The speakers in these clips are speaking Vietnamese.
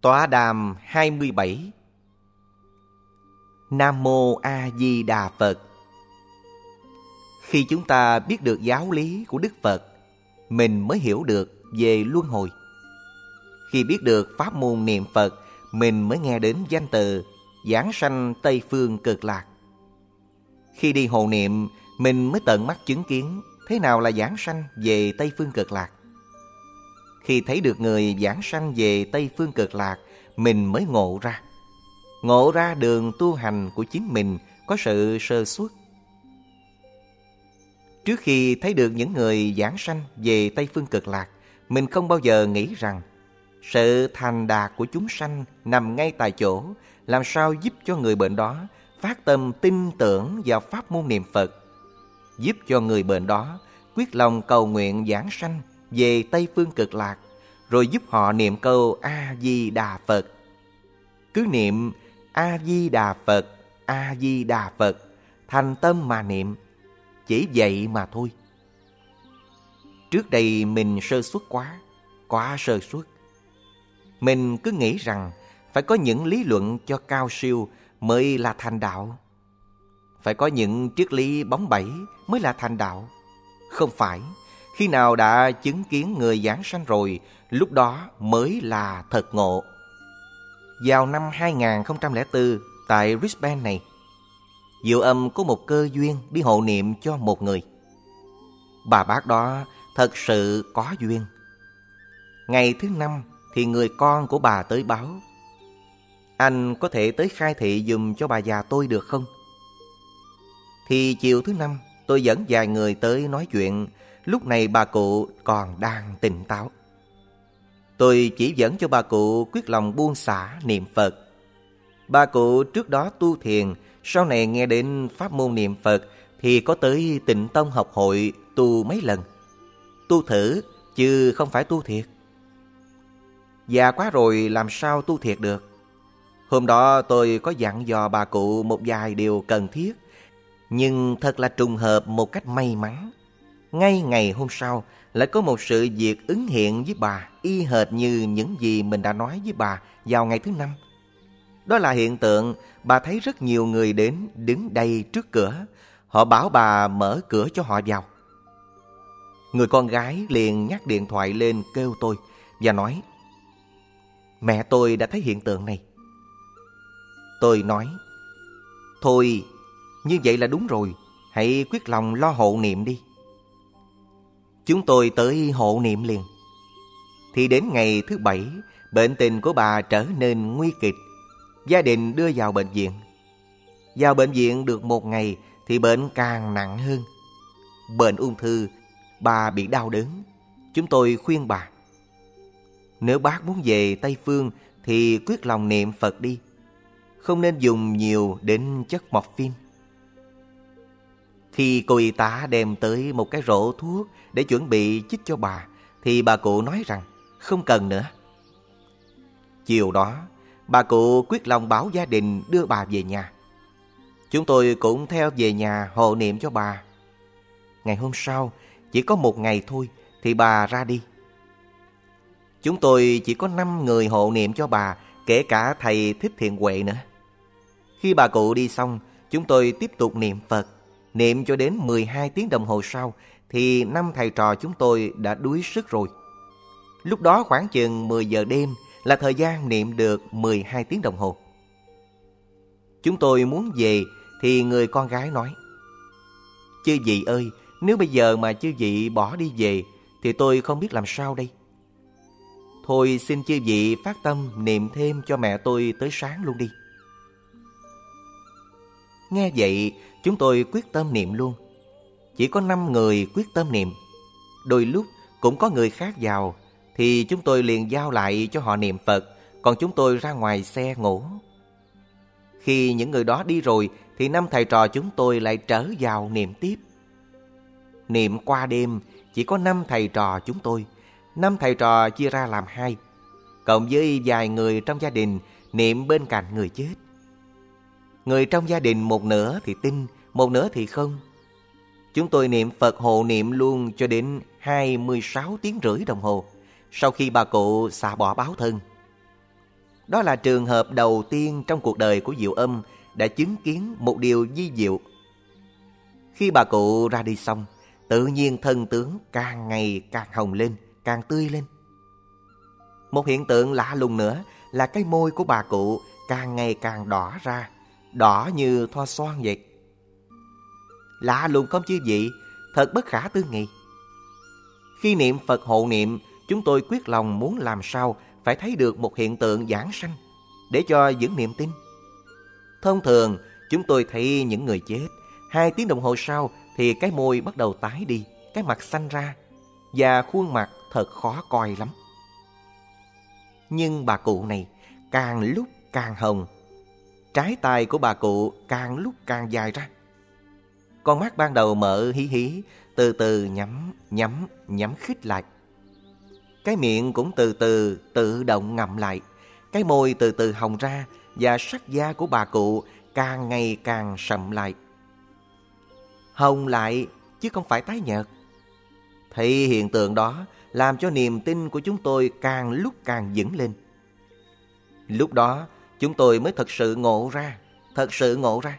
Tọa đàm 27. Nam Mô A Di Đà Phật. Khi chúng ta biết được giáo lý của Đức Phật, mình mới hiểu được về luân hồi. Khi biết được pháp môn niệm Phật, mình mới nghe đến danh từ giảng sanh Tây Phương Cực Lạc. Khi đi hộ niệm, mình mới tận mắt chứng kiến thế nào là giảng sanh về Tây Phương Cực Lạc. Khi thấy được người giảng sanh về Tây Phương Cực Lạc, mình mới ngộ ra đường tu hành của chính mình có sự sơ suất. Trước khi thấy được những người giảng sanh về Tây Phương Cực Lạc, mình không bao giờ nghĩ rằng sự thành đạt của chúng sanh nằm ngay tại chỗ, làm sao giúp cho người bệnh đó phát tâm tin tưởng vào pháp môn niệm Phật, giúp cho người bệnh đó quyết lòng cầu nguyện giảng sanh về Tây Phương Cực Lạc, rồi giúp họ niệm câu A-di-đà Phật. Cứ niệm A-di-đà Phật, A-di-đà Phật, thành tâm mà niệm, chỉ vậy mà thôi. Trước đây mình sơ suất quá sơ suất. Mình cứ nghĩ rằng phải có những lý luận cho cao siêu mới là thành đạo. Phải có những triết lý bóng bẩy mới là thành đạo. Không phải, khi nào đã chứng kiến người giảng sanh rồi, lúc đó mới là thật ngộ. Vào năm 2004, tại Brisbane này, Diệu Âm có một cơ duyên đi hộ niệm cho một người. Bà bác đó thật sự có duyên. Ngày thứ 5 thì người con của bà tới báo: "Anh có thể tới khai thị giùm cho bà già tôi được không?" Thì chiều thứ 5 tôi dẫn vài người tới nói chuyện. Lúc này bà cụ còn đang tỉnh táo. Tôi chỉ dẫn cho bà cụ quyết lòng buông xả niệm Phật. Bà cụ trước đó tu thiền, sau này nghe đến pháp môn niệm Phật thì có tới Tịnh Tông học hội tu mấy lần. Tu thử chứ không phải tu thiệt. Già quá rồi làm sao tu thiệt được. Hôm đó tôi có dặn dò bà cụ một vài điều cần thiết, nhưng thật là trùng hợp một cách may mắn. Ngay ngày hôm sau lại có một sự việc ứng hiện với bà y hệt như những gì mình đã nói với bà vào ngày thứ 5. Đó là hiện tượng bà thấy rất nhiều người đến đứng đầy trước cửa. Họ bảo bà mở cửa cho họ vào. Người con gái liền nhắc điện thoại lên kêu tôi và nói: "Mẹ tôi đã thấy hiện tượng này." Tôi nói: "Thôi, như vậy là đúng rồi, hãy quyết lòng lo hộ niệm đi." Chúng tôi tới hộ niệm liền. Thì đến ngày thứ 7, bệnh tình của bà trở nên nguy kịch. Gia đình đưa vào bệnh viện. Vào bệnh viện được 1 ngày thì bệnh càng nặng hơn. Bệnh ung thư, bà bị đau đớn. Chúng tôi khuyên bà: "Nếu bác muốn về Tây Phương thì quyết lòng niệm Phật đi. Không nên dùng nhiều đến chất morphine." Khi cô y tá đem tới một cái rổ thuốc để chuẩn bị chích cho bà, thì bà cụ nói rằng không cần nữa. Chiều đó, bà cụ quyết lòng bảo gia đình đưa bà về nhà. Chúng tôi cũng theo về nhà hộ niệm cho bà. Ngày hôm sau, chỉ có 1 ngày thôi thì bà ra đi. Chúng tôi chỉ có 5 người hộ niệm cho bà, kể cả thầy Thích Thiện Huệ nữa. Khi bà cụ đi xong, chúng tôi tiếp tục niệm Phật. Niệm cho đến 12 tiếng đồng hồ sau thì 5 thầy trò chúng tôi đã đuối sức rồi. Lúc đó khoảng chừng 10 giờ đêm là thời gian niệm được 12 tiếng đồng hồ. Chúng tôi muốn về thì người con gái nói: "Chư vị ơi, nếu bây giờ mà chư vị bỏ đi về thì tôi không biết làm sao đây. Thôi xin chư vị phát tâm niệm thêm cho mẹ tôi tới sáng luôn đi." Nghe vậy, chúng tôi quyết tâm niệm luôn. Chỉ có 5 người quyết tâm niệm. Đôi lúc cũng có người khác vào, thì chúng tôi liền giao lại cho họ niệm Phật, còn chúng tôi ra ngoài xe ngủ. Khi những người đó đi rồi, thì 5 thầy trò chúng tôi lại trở vào niệm tiếp. Niệm qua đêm, chỉ có 5 thầy trò chúng tôi. 5 thầy trò chia ra làm 2, cộng với vài người trong gia đình niệm bên cạnh người chết. Người trong gia đình một nửa thì tin, một nửa thì không. Chúng tôi niệm Phật hộ niệm luôn cho đến 26 tiếng rưỡi đồng hồ, sau khi bà cụ xả bỏ báo thân. Đó là trường hợp đầu tiên trong cuộc đời của Diệu Âm đã chứng kiến một điều vi diệu. Khi bà cụ ra đi xong, tự nhiên thân tướng càng ngày càng hồng lên, càng tươi lên. Một hiện tượng lạ lùng nữa là cái môi của bà cụ càng ngày càng đỏ ra, đỏ như thoa xoan vậy. Lạ lùng không chứ gì, thật bất khả tư nghị. Khi niệm Phật hộ niệm, chúng tôi quyết lòng muốn làm sao phải thấy được một hiện tượng giảng sanh để cho vững niềm tin. Thông thường, chúng tôi thấy những người chết, 2 tiếng đồng hồ sau thì cái môi bắt đầu tái đi, cái mặt xanh ra, và khuôn mặt thật khó coi lắm. Nhưng bà cụ này càng lúc càng hồng, trái tai của bà cụ càng lúc càng dài ra. Con mắt ban đầu mở hí hí, từ từ nhắm khít lại. Cái miệng cũng từ từ tự động ngậm lại, cái môi từ từ hồng ra, và sắc da của bà cụ càng ngày càng sậm lại. Hồng lại chứ không phải tái nhợt. Thấy hiện tượng đó làm cho niềm tin của chúng tôi càng lúc càng vững lên. Lúc đó chúng tôi mới thật sự ngộ ra.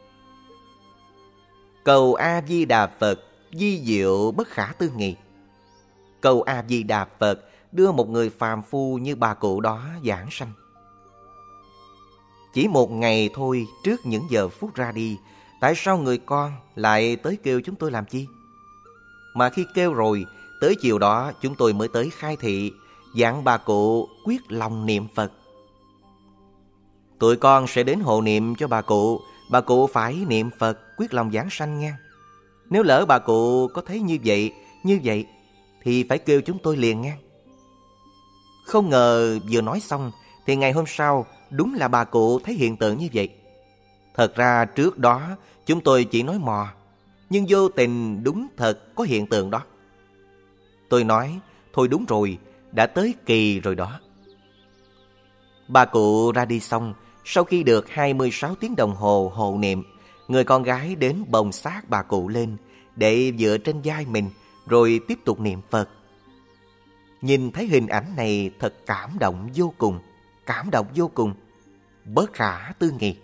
Cầu A Di Đà Phật vi diệu bất khả tư nghị. Cầu A Di Đà Phật đưa một người phàm phu như bà cụ đó giảng sanh. Chỉ một ngày thôi trước những giờ phút ra đi, tại sao người con lại tới kêu chúng tôi làm chi? Mà khi kêu rồi, tới chiều đó chúng tôi mới tới khai thị, dặn bà cụ quyết lòng niệm Phật. Tụi con sẽ đến hộ niệm cho bà cụ phải niệm Phật quyết lòng giảng sanh nha. Nếu lỡ bà cụ có thấy như vậy thì phải kêu chúng tôi liền nha. Không ngờ vừa nói xong thì ngày hôm sau đúng là bà cụ thấy hiện tượng như vậy. Thật ra trước đó chúng tôi chỉ nói mò, nhưng vô tình đúng thật có hiện tượng đó. Tôi nói, thôi đúng rồi, đã tới kỳ rồi đó. Bà cụ ra đi xong, sau khi được 26 tiếng đồng hồ hộ niệm, người con gái đến bồng xác bà cụ lên để dựa trên vai mình rồi tiếp tục niệm Phật. Nhìn thấy hình ảnh này thật cảm động vô cùng, bất khả tư nghị.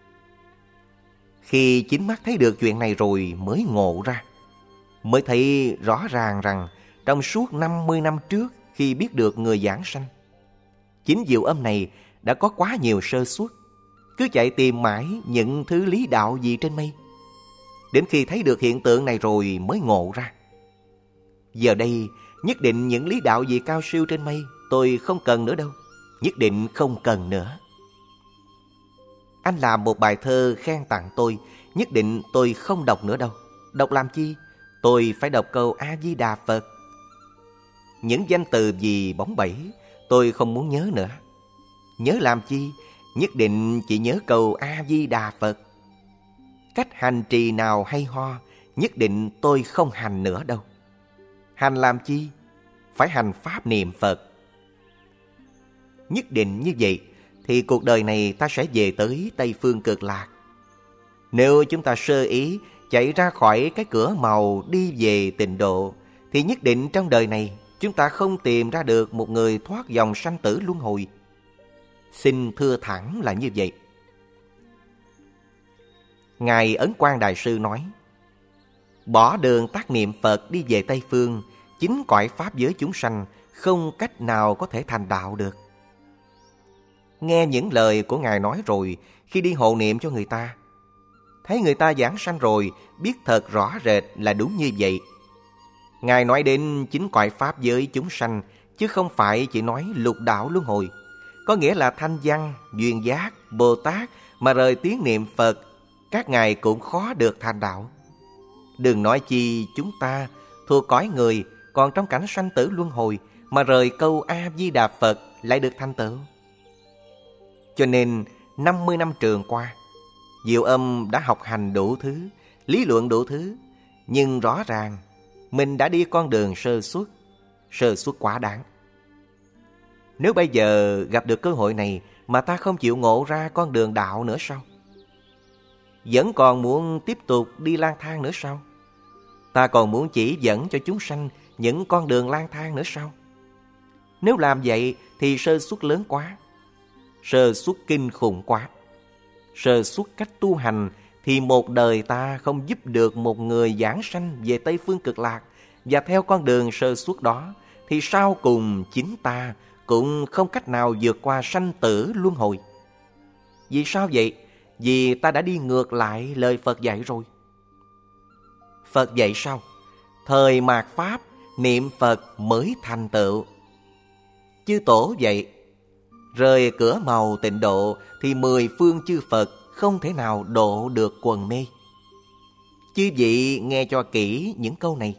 Khi chính mắt thấy được chuyện này rồi mới ngộ ra, mới thấy rõ ràng rằng trong suốt 50 năm trước khi biết được người giảng sanh, chính Diệu Âm này đã có quá nhiều sơ suất, cứ chạy tìm mãi những thứ lý đạo gì trên mây. Đến khi thấy được hiện tượng này rồi mới ngộ ra. Giờ đây nhất định những lý đạo gì cao siêu trên mây tôi không cần nữa đâu, nhất định không cần nữa. Anh làm một bài thơ khen tặng tôi, nhất định tôi không đọc nữa đâu. Đọc làm chi? Tôi phải đọc câu A Di Đà Phật. Những danh từ gì bóng bẩy tôi không muốn nhớ nữa. Nhớ làm chi? Nhất định chỉ nhớ câu A Di Đà Phật. Cách hành trì nào hay ho, nhất định tôi không hành nữa đâu. Hành làm chi? Phải hành pháp niệm Phật. Nhất định như vậy thì cuộc đời này ta sẽ về tới Tây Phương Cực Lạc. Nếu chúng ta sơ ý chạy ra khỏi cái cửa màu đi về tịnh độ, thì nhất định trong đời này chúng ta không tìm ra được một người thoát dòng sanh tử luân hồi. Xin thưa thẳng là như vậy. Ngài Ấn Quang Đại Sư nói, bỏ đường tắt niệm Phật đi về Tây Phương, chính cõi pháp giới chúng sanh không cách nào có thể thành đạo được. Nghe những lời của Ngài nói rồi, khi đi hộ niệm cho người ta, thấy người ta giảng sanh rồi, biết thật rõ rệt là đúng như vậy. Ngài nói đến chính cõi pháp giới chúng sanh, chứ không phải chỉ nói lục đạo luân hồi. Có nghĩa là thanh văn, duyên giác, Bồ Tát mà rời tiếng niệm Phật, các ngài cũng khó được thành đạo. Đừng nói chi chúng ta thuộc cõi người, còn trong cảnh sanh tử luân hồi mà rời câu A Di Đà Phật lại được thành tựu. Cho nên 50 năm trường qua, Diệu Âm đã học hành đủ thứ, lý luận đủ thứ, nhưng rõ ràng mình đã đi con đường sơ suất quá đáng. Nếu bây giờ gặp được cơ hội này mà ta không chịu ngộ ra con đường đạo nữa sao? Vẫn còn muốn tiếp tục đi lang thang nữa sao? Ta còn muốn chỉ dẫn cho chúng sanh những con đường lang thang nữa sao? Nếu làm vậy thì sơ suất lớn quá. Sơ suất kinh khủng quá. Sơ suất cách tu hành thì một đời ta không giúp được một người giảng sanh về Tây Phương Cực Lạc, và theo con đường sơ suất đó thì sau cùng chính ta cũng không cách nào vượt qua sanh tử luân hồi. Vì sao vậy? Vì ta đã đi ngược lại lời Phật dạy rồi. Phật dạy sao? Thời mạt Pháp, niệm Phật mới thành tựu. Chư Tổ vậy, rời cửa màu tịnh độ thì 10 phương chư Phật không thể nào độ được quần mê. Chư vị nghe cho kỹ những câu này.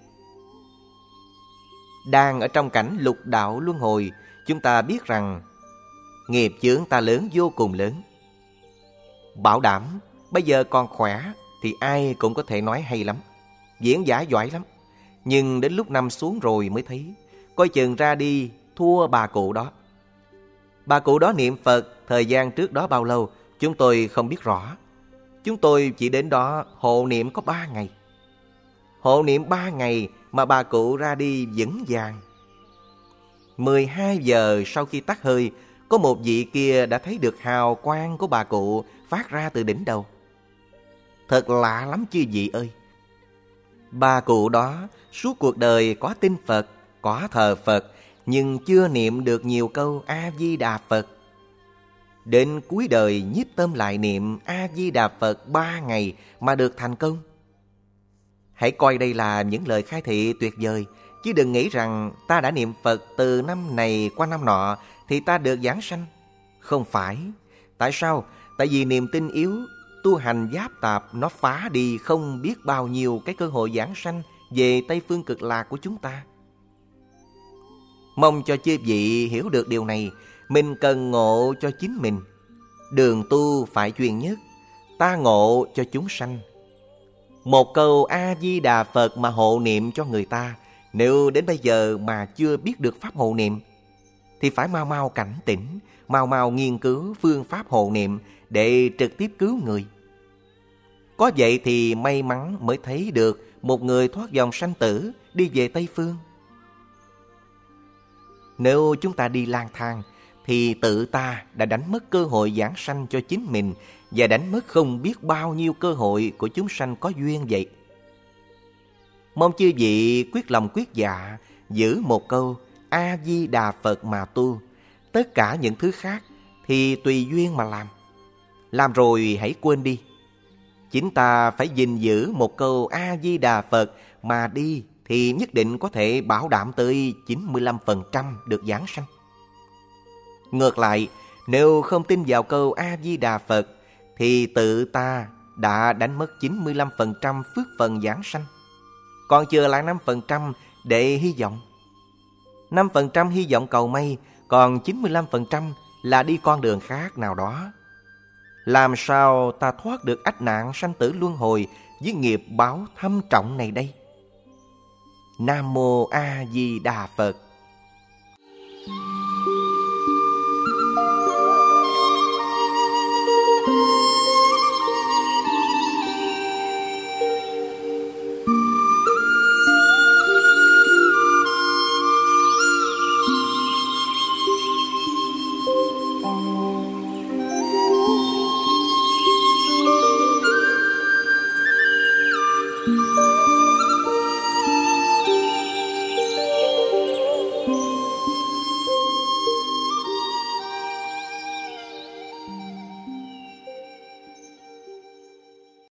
Đang ở trong cảnh lục đạo luân hồi, chúng ta biết rằng nghiệp chướng ta lớn vô cùng lớn. Bảo đảm bây giờ còn khỏe thì ai cũng có thể nói hay lắm, diễn giải giỏi lắm. Nhưng đến lúc nằm xuống rồi mới thấy, coi chừng ra đi thua bà cụ đó. Bà cụ đó niệm Phật thời gian trước đó bao lâu chúng tôi không biết rõ. Chúng tôi chỉ đến đó hộ niệm có 3 ngày. Hộ niệm 3 ngày mà bà cụ ra đi vững vàng. 12 giờ sau khi tắt hơi, có một vị kia đã thấy được hào quang của bà cụ phát ra từ đỉnh đầu. Thật lạ lắm chư vị ơi. Bà cụ đó suốt cuộc đời có tin Phật, có thờ Phật, nhưng chưa niệm được nhiều câu A-di-đà Phật. Đến cuối đời nhiếp tâm lại niệm A-di-đà Phật 3 ngày mà được thành công. Hãy coi đây là những lời khai thị tuyệt vời, chứ đừng nghĩ rằng ta đã niệm Phật từ năm này qua năm nọ thì ta được giảng sanh. Không phải. Tại sao? Tại vì niềm tin yếu, tu hành giáp tạp nó phá đi không biết bao nhiêu cái cơ hội giảng sanh về Tây Phương Cực Lạc của chúng ta. Mong cho chư vị hiểu được điều này. Mình cần ngộ cho chính mình. Đường tu phải chuyên nhất, ta ngộ cho chúng sanh. Một câu A-di-đà Phật mà hộ niệm cho người ta, nếu đến bây giờ mà chưa biết được pháp hộ niệm thì phải mau mau cảnh tỉnh, mau mau nghiên cứu phương pháp hộ niệm để trực tiếp cứu người. Có vậy thì may mắn mới thấy được một người thoát dòng sanh tử đi về Tây Phương. Nếu chúng ta đi lang thang thì tự ta đã đánh mất cơ hội giảng sanh cho chính mình và đánh mất không biết bao nhiêu cơ hội của chúng sanh có duyên vậy. Mong chư vị quyết lòng quyết dạ giữ một câu A-di-đà Phật mà tu. Tất cả những thứ khác thì tùy duyên mà làm. Làm rồi hãy quên đi. Chính ta phải gìn giữ một câu A-di-đà Phật mà đi thì nhất định có thể bảo đảm tới 95% được giảng sanh. Ngược lại, nếu không tin vào câu A-di-đà Phật thì tự ta đã đánh mất 95% phước phần giảng sanh. Còn chừa lại 5% để hy vọng. 5% hy vọng cầu may, còn 95% là đi con đường khác nào đó. Làm sao ta thoát được ách nạn sanh tử luân hồi với nghiệp báo thâm trọng này đây? Nam Mô A Di Đà Phật.